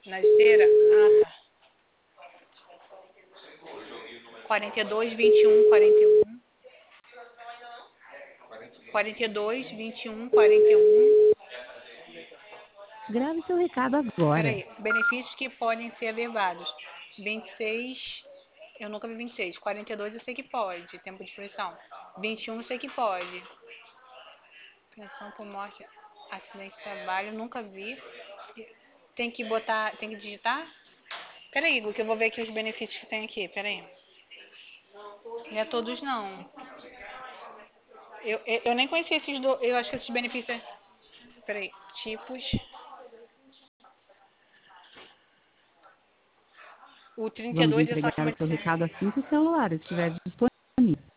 Na esteira? Ah, tá. 42, 21, 41. 42, 21, 41. Grave seu recado agora. Peraí. Benefícios que podem ser levados. 26. Eu nunca vi 26. 42 eu sei que pode. Tempo de fruição. 21 eu sei que pode. Pensão por morte, acidente de trabalho, eu nunca vi. Tem que botar, tem que digitar? Peraí, Igor, que eu vou ver aqui os benefícios que tem aqui. Peraí. Não é todos, não. Eu nem conhecia esses dois. Eu acho que esses benefícios. Peraí. Tipos. O Vamos 32 é só entregar acima o de seu 100. recado assim que o celular estiver disponível.